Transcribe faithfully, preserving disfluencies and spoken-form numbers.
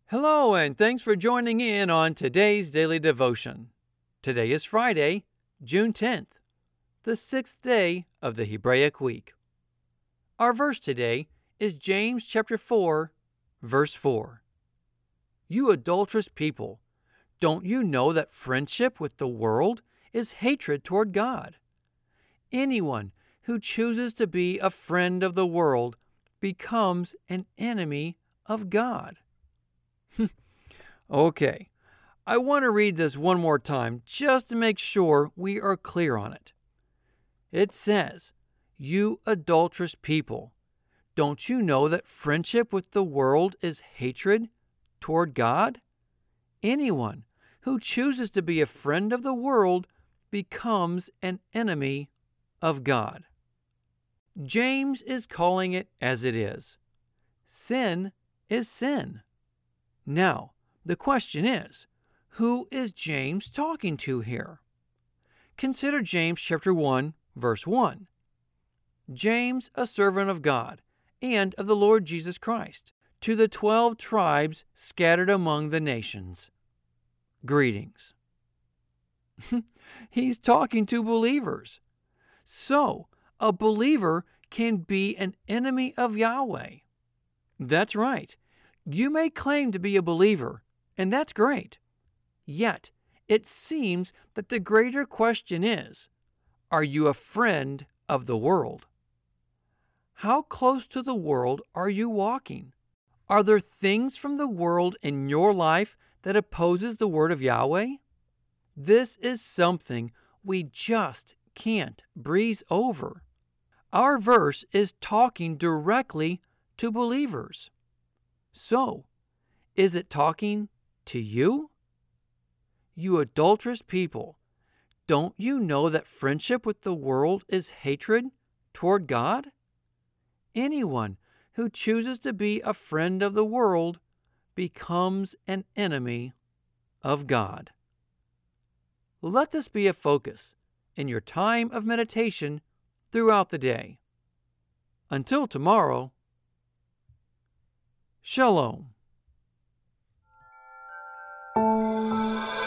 Hello, and thanks for joining in on today's daily devotion. Today is Friday, June tenth, the sixth day of the Hebraic week. Our verse today is James chapter four, verse four. You adulterous people, don't you know that friendship with the world is hatred toward God? Anyone who chooses to be a friend of the world becomes an enemy of God. Okay, I want to read this one more time just to make sure we are clear on it. It says, you adulterous people, don't you know that friendship with the world is hatred toward God? Anyone who chooses to be a friend of the world becomes an enemy of God. James is calling it as it is. Sin is sin. Now, the question is, who is James talking to here? Consider James chapter one, verse one. James, a servant of God and of the Lord Jesus Christ, to the twelve tribes scattered among the nations. Greetings. He's talking to believers. So, a believer can be an enemy of Yahweh. That's right. You may claim to be a believer, and that's great. Yet, it seems that the greater question is, are you a friend of the world? How close to the world are you walking? Are there things from the world in your life that opposes the word of Yahweh? This is something we just can't breeze over. Our verse is talking directly to believers. So, is it talking to you? You adulterous people, don't you know that friendship with the world is hatred toward God? Anyone who chooses to be a friend of the world becomes an enemy of God. Let this be a focus in your time of meditation throughout the day. Until tomorrow, Shalom.